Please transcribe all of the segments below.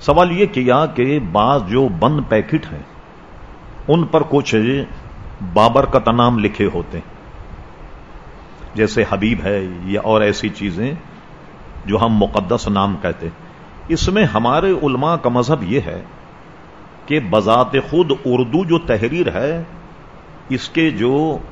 سوال یہ کیا کہ بعض جو بند پیکٹ ہیں ان پر کچھ بابرکت نام لکھے ہوتے ہیں، جیسے حبیب ہے یا اور ایسی چیزیں جو ہم مقدس نام کہتے ہیں۔ اس میں ہمارے علماء کا مذہب یہ ہے کہ بذات خود اردو جو تحریر ہے اس کے جو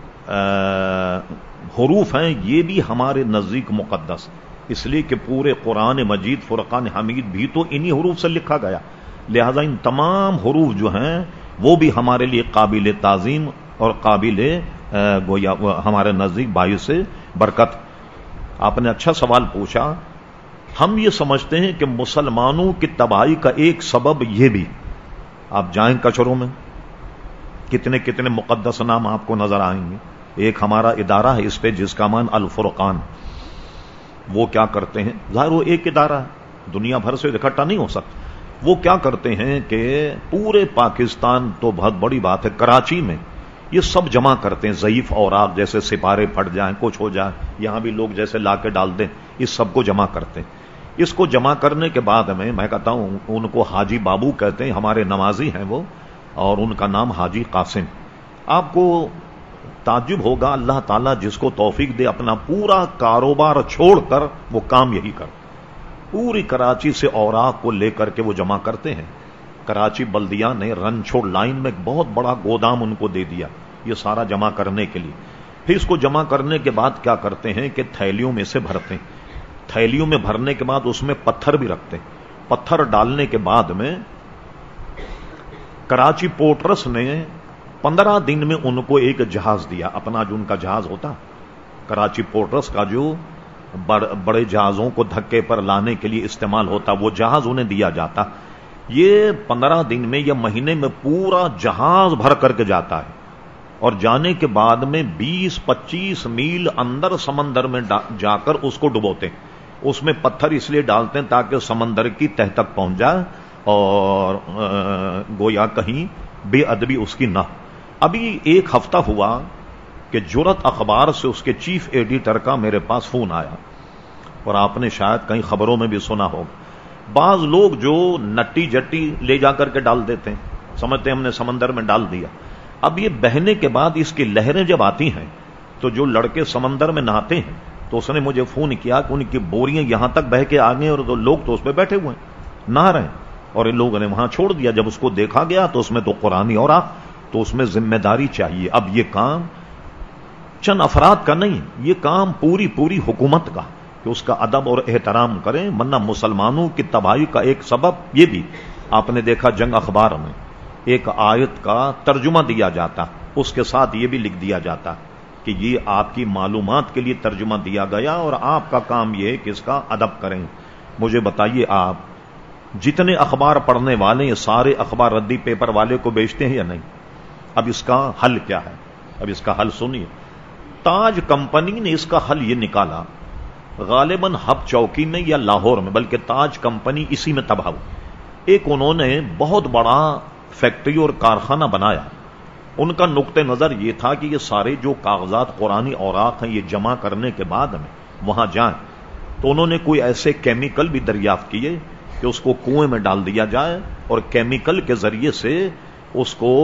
حروف ہیں یہ بھی ہمارے نزدیک مقدس، اس لیے کہ پورے قرآن مجید فرقان حمید بھی تو انہی حروف سے لکھا گیا، لہذا ان تمام حروف جو ہیں وہ بھی ہمارے لیے قابل تعظیم اور قابل گویا ہمارے نزدیک باعث برکت۔ آپ نے اچھا سوال پوچھا۔ ہم یہ سمجھتے ہیں کہ مسلمانوں کی تباہی کا ایک سبب یہ بھی، آپ جائیں کچروں میں کتنے کتنے مقدس نام آپ کو نظر آئیں گے۔ ایک ہمارا ادارہ ہے اس پہ جس کا مان الفرقان، وہ کیا کرتے ہیں، ظاہر وہ ایک ادارہ ہے، دنیا بھر سے اکٹھا نہیں ہو سکتا۔ وہ کیا کرتے ہیں کہ پورے پاکستان تو بہت بڑی بات ہے، کراچی میں یہ سب جمع کرتے ہیں، ضعیف اوراق جیسے سپارے پھٹ جائیں کچھ ہو جائے، یہاں بھی لوگ جیسے لا کے ڈال دیں، اس سب کو جمع کرتے ہیں۔ اس کو جمع کرنے کے بعد میں کہتا ہوں ان کو حاجی بابو کہتے ہیں، ہمارے نمازی ہیں وہ، اور ان کا نام حاجی قاسم۔ آپ کو تعجب ہوگا، اللہ تعالیٰ جس کو توفیق دے اپنا پورا کاروبار چھوڑ کر وہ کام یہی کر، پوری کراچی سے اوراق کو لے کر کے وہ جمع کرتے ہیں۔ کراچی بلدیہ نے رن چھوڑ لائن میں ایک بہت بڑا گودام ان کو دے دیا یہ سارا جمع کرنے کے لیے۔ پھر اس کو جمع کرنے کے بعد کیا کرتے ہیں کہ تھیلیوں میں سے بھرتے ہیں، تھیلیوں میں بھرنے کے بعد اس میں پتھر بھی رکھتے ہیں۔ پتھر ڈالنے کے بعد میں کراچی پورٹ ٹرسٹ نے 15 دن میں ان کو ایک جہاز دیا، اپنا جو ان کا جہاز ہوتا کراچی پورٹ ٹرسٹ کا جو بڑے جہازوں کو دھکے پر لانے کے لیے استعمال ہوتا، وہ جہاز انہیں دیا جاتا۔ یہ 15 دن میں یا مہینے میں پورا جہاز بھر کر کے جاتا ہے، اور جانے کے بعد میں 20-25 میل اندر سمندر میں جا کر اس کو ڈبوتے ہیں۔ اس میں پتھر اس لیے ڈالتے ہیں تاکہ سمندر کی تہ تک پہنچ جائے اور گویا کہیں بے ادبی اس کی نہ۔ ابھی ایک ہفتہ ہوا کہ جرأت اخبار سے اس کے چیف ایڈیٹر کا میرے پاس فون آیا، اور آپ نے شاید کہیں خبروں میں بھی سنا ہوگا، بعض لوگ جو نٹی جٹی لے جا کر کے ڈال دیتے ہیں، سمجھتے ہیں ہم نے سمندر میں ڈال دیا۔ اب یہ بہنے کے بعد اس کی لہریں جب آتی ہیں تو جو لڑکے سمندر میں نہاتے ہیں تو اس نے مجھے فون کیا کہ ان کی بوریاں یہاں تک بہ کے آ گئیں اور تو لوگ تو اس پہ بیٹھے ہوئے ہیں نہا رہے ہیں، اور ان لوگوں نے وہاں چھوڑ دیا۔ جب اس کو دیکھا گیا تو اس میں تو قرآنی اور تو اس میں ذمہ داری چاہیے۔ اب یہ کام چند افراد کا نہیں، یہ کام پوری حکومت کا، کہ اس کا ادب اور احترام کریں، ورنہ مسلمانوں کی تباہی کا ایک سبب یہ بھی آپ نے دیکھا جنگ اخبار میں ایک آیت کا ترجمہ دیا جاتا، اس کے ساتھ یہ بھی لکھ دیا جاتا کہ یہ آپ کی معلومات کے لیے ترجمہ دیا گیا اور آپ کا کام یہ ہے کہ اس کا ادب کریں۔ مجھے بتائیے، آپ جتنے اخبار پڑھنے والے یہ سارے اخبار ردی پیپر والے کو بیچتے ہیں یا نہیں؟ اب اس کا حل کیا ہے؟ اب اس کا حل سنیے۔ تاج کمپنی نے اس کا حل یہ نکالا، غالباً ہب چوکی میں یا لاہور میں، بلکہ تاج کمپنی اسی میں تباہ ہوئی۔ ایک انہوں نے بہت بڑا فیکٹری اور کارخانہ بنایا۔ ان کا نقطہ نظر یہ تھا کہ یہ سارے جو کاغذات قرآنی اوراق ہیں یہ جمع کرنے کے بعد میں وہاں جائیں تو انہوں نے کوئی ایسے کیمیکل بھی دریافت کیے کہ اس کو کنویں میں ڈال دیا جائے اور کیمیکل کے ذریعے سے اس کو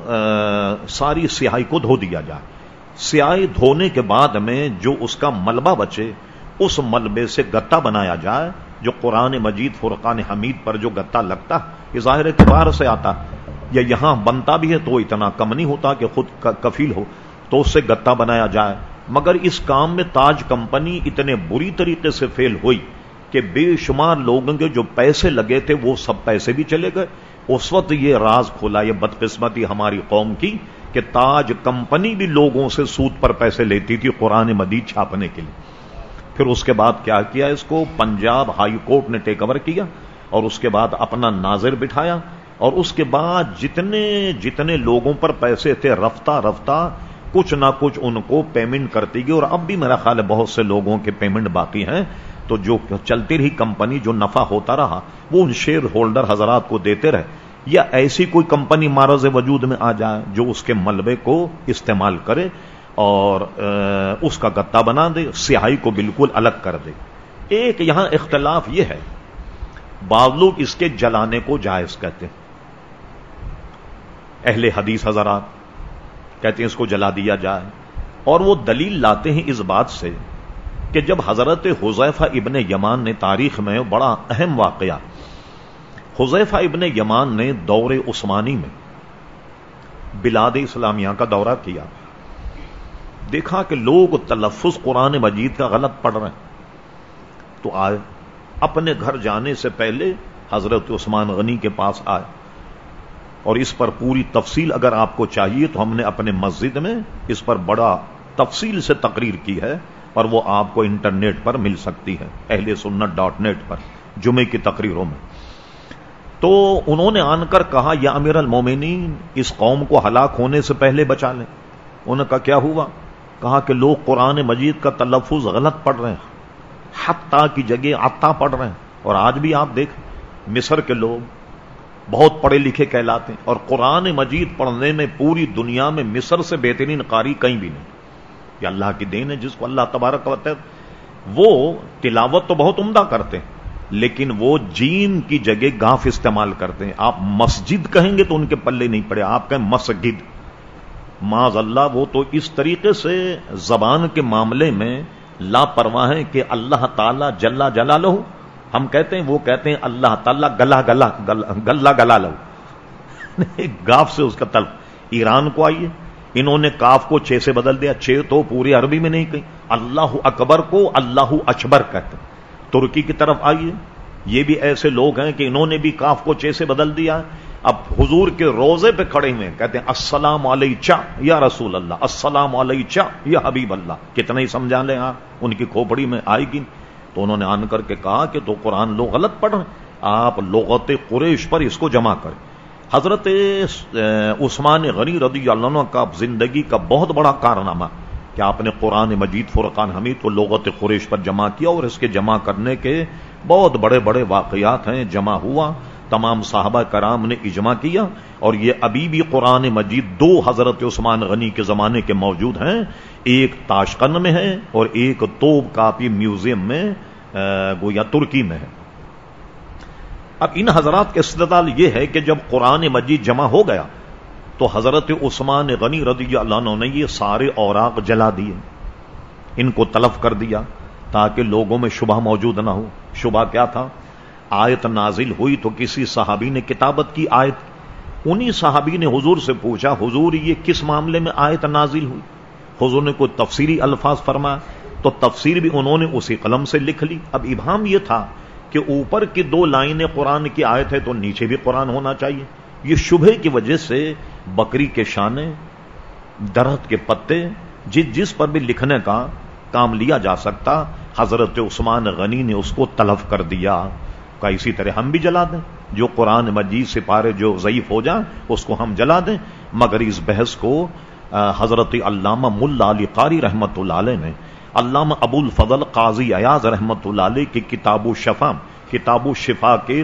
ساری سیاہی کو دھو دیا جائے۔ سیاہی دھونے کے بعد میں جو اس کا ملبہ بچے اس ملبے سے گتا بنایا جائے، جو قرآن مجید فرقان حمید پر جو گتا لگتا یہ ظاہر ہے کہ باہر سے آتا، یا یہاں بنتا بھی ہے تو اتنا کم نہیں ہوتا کہ خود کفیل ہو، تو اس سے گتا بنایا جائے۔ مگر اس کام میں تاج کمپنی اتنے بری طریقے سے فیل ہوئی کہ بے شمار لوگوں کے جو پیسے لگے تھے وہ سب پیسے بھی چلے گئے۔ اس وقت یہ راز کھلا، یہ بدقسمتی ہماری قوم کی کہ تاج کمپنی بھی لوگوں سے سود پر پیسے لیتی تھی قرآن مجید چھاپنے کے لیے۔ پھر اس کے بعد کیا کیا، اس کو پنجاب ہائی کورٹ نے ٹیک اوور کیا اور اس کے بعد اپنا ناظر بٹھایا، اور اس کے بعد جتنے لوگوں پر پیسے تھے رفتہ کچھ نہ کچھ ان کو پیمنٹ کرتی گئی، اور اب بھی میرا خیال ہے بہت سے لوگوں کے پیمنٹ باقی ہیں۔ تو جو چلتی رہی کمپنی، جو نفع ہوتا رہا وہ ان شیئر ہولڈر حضرات کو دیتے رہے، یا ایسی کوئی کمپنی معرض وجود میں آ جائے جو اس کے ملبے کو استعمال کرے اور اس کا گتا بنا دے، سیاہی کو بالکل الگ کر دے۔ ایک یہاں اختلاف یہ ہے بعض لوگ اس کے جلانے کو جائز کہتے ہیں، اہل حدیث حضرات کہتے ہیں اس کو جلا دیا جائے، اور وہ دلیل لاتے ہیں اس بات سے کہ جب حضرت حذیفہ ابن یمان نے، تاریخ میں بڑا اہم واقعہ، حذیفہ ابن یمان نے دور عثمانی میں بلاد اسلامیہ کا دورہ کیا، دیکھا کہ لوگ تلفظ قرآن مجید کا غلط پڑھ رہے ہیں، تو آئے اپنے گھر جانے سے پہلے حضرت عثمان غنی کے پاس آئے، اور اس پر پوری تفصیل اگر آپ کو چاہیے تو ہم نے اپنے مسجد میں اس پر بڑا تفصیل سے تقریر کی ہے، اور وہ آپ کو انٹرنیٹ پر مل سکتی ہے، ahlsunnat.net پر جمعے کی تقریروں میں۔ تو انہوں نے آن کر کہا، یا امیر المومنین، اس قوم کو ہلاک ہونے سے پہلے بچا لیں۔ انہوں نے کہا کیا ہوا؟ کہا کہ لوگ قرآن مجید کا تلفظ غلط پڑھ رہے ہیں، حتیٰ کی جگہ عطا پڑھ رہے ہیں، اور آج بھی آپ دیکھیں مصر کے لوگ بہت پڑھے لکھے کہلاتے ہیں، اور قرآن مجید پڑھنے میں پوری دنیا میں مصر سے بہترین قاری کہیں بھی نہیں۔ یہ اللہ کی دین ہے، جس کو اللہ تبارک و تعالی، وہ تلاوت تو بہت عمدہ کرتے ہیں لیکن وہ جیم کی جگہ گاف استعمال کرتے ہیں۔ آپ مسجد کہیں گے تو ان کے پلے نہیں پڑے، آپ کہیں مسجد، معاذ اللہ، وہ تو اس طریقے سے زبان کے معاملے میں لاپرواہ ہیں کہ اللہ تعالی جل جلالہ، ہم کہتے ہیں، وہ کہتے ہیں اللہ تعالی گلا گلا گلا گلا لو، گاف سے اس کا طلب۔ ایران کو آئیے، انہوں نے کاف کو چھ سے بدل دیا، چھ تو پوری عربی میں نہیں کہیں، اللہ اکبر کو اللہ اچبر کہتے ہیں۔ ترکی کی طرف آئیے، یہ بھی ایسے لوگ ہیں کہ انہوں نے بھی کاف کو چھ سے بدل دیا۔ اب حضور کے روزے پہ کھڑے ہوئے کہتے ہیں السلام علیکم یا رسول اللہ، السلام علیکم یا حبیب اللہ، کتنا ہی سمجھا لیں آپ، ان کی کھوپڑی میں آئے گی۔ تو انہوں نے آن کر کے کہا کہ تو قرآن لوگ غلط پڑھ رہے ہیں، آپ لغت قریش پر اس کو جمع کریں۔ حضرت عثمان غنی رضی اللہ عنہ کا زندگی کا بہت بڑا کارنامہ کہ آپ نے قرآن مجید فرقان حمید کو لغت قریش پر جمع کیا، اور اس کے جمع کرنے کے بہت بڑے بڑے واقعات ہیں، جمع ہوا، تمام صحابہ کرام نے اجماع کیا، اور یہ ابھی بھی قرآن مجید دو حضرت عثمان غنی کے زمانے کے موجود ہیں، ایک تاشقند میں ہے اور ایک توب کاپی میوزیم میں گویا ترکی میں ہے۔ اب ان حضرات کا استدلال یہ ہے کہ جب قرآن مجید جمع ہو گیا تو حضرت عثمان غنی رضی اللہ عنہ نے یہ سارے اوراق جلا دیے، ان کو تلف کر دیا تاکہ لوگوں میں شبہ موجود نہ ہو۔ شبہ کیا تھا؟ آیت نازل ہوئی تو کسی صحابی نے کتابت کی آیت، انہی صحابی نے حضور سے پوچھا، حضور یہ کس معاملے میں آیت نازل ہوئی؟ حضور نے کوئی تفسیری الفاظ فرمایا تو تفسیر بھی انہوں نے اسی قلم سے لکھ لی۔ اب ابہام یہ تھا کہ اوپر کی دو لائنیں قرآن کی آیت ہے تو نیچے بھی قرآن ہونا چاہیے۔ یہ شبہ کی وجہ سے بکری کے شانے، درخت کے پتے، جس پر بھی لکھنے کا کام لیا جا سکتا، حضرت عثمان غنی نے اس کو تلف کر دیا۔ کا اسی طرح ہم بھی جلا دیں، جو قرآن مجید سے پارے جو ضعیف ہو جائیں اس کو ہم جلا دیں۔ مگر اس بحث کو حضرت علامہ ملا علی قاری رحمت اللہ علیہ نے، علامہ ابو الفضل قاضی ایاز رحمت اللہ علیہ کی کتاب الشفا کے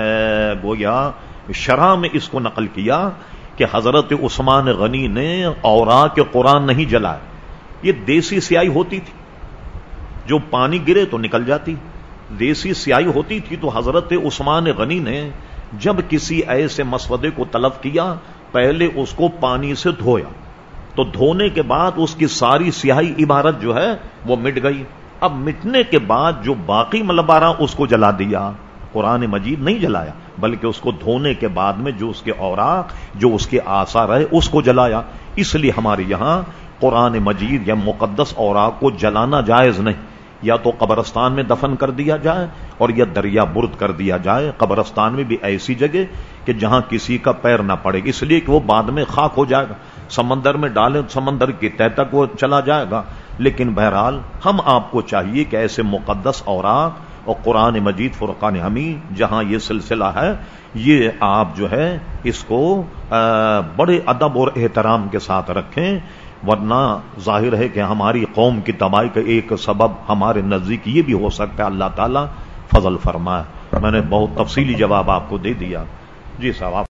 گویا شرح میں اس کو نقل کیا کہ حضرت عثمان غنی نے اوراق قرآن نہیں جلائے، یہ دیسی سیاہی ہوتی تھی، جو پانی گرے تو نکل جاتی، دیسی سیاہی ہوتی تھی۔ تو حضرت عثمان غنی نے جب کسی ایسے مسودے کو طلب کیا، پہلے اس کو پانی سے دھویا، تو دھونے کے بعد اس کی ساری سیاہی عبارت جو ہے وہ مٹ گئی۔ اب مٹنے کے بعد جو باقی ملبارہ اس کو جلا دیا، قرآن مجید نہیں جلایا، بلکہ اس کو دھونے کے بعد میں جو اس کے اوراق، جو اس کے آثار ہے، اس کو جلایا۔ اس لیے ہمارے یہاں قرآن مجید یا مقدس اوراق کو جلانا جائز نہیں، یا تو قبرستان میں دفن کر دیا جائے اور یا دریا برد کر دیا جائے۔ قبرستان میں بھی ایسی جگہ کہ جہاں کسی کا پیر نہ پڑے، اس لیے کہ وہ بعد میں خاک ہو جائے گا، سمندر میں ڈالیں سمندر کی تہ تک وہ چلا جائے گا۔ لیکن بہرحال ہم آپ کو چاہیے کہ ایسے مقدس اوراق اور قرآن مجید فرقان حمید جہاں یہ سلسلہ ہے، یہ آپ جو ہے اس کو بڑے ادب اور احترام کے ساتھ رکھیں، ورنہ ظاہر ہے کہ ہماری قوم کی تباہی کا ایک سبب ہمارے نزدیک یہ بھی ہو سکتا ہے۔ اللہ تعالیٰ فضل فرمائے۔ میں نے بہت تفصیلی جواب آپ کو دے دیا۔ جی صاحب، آپ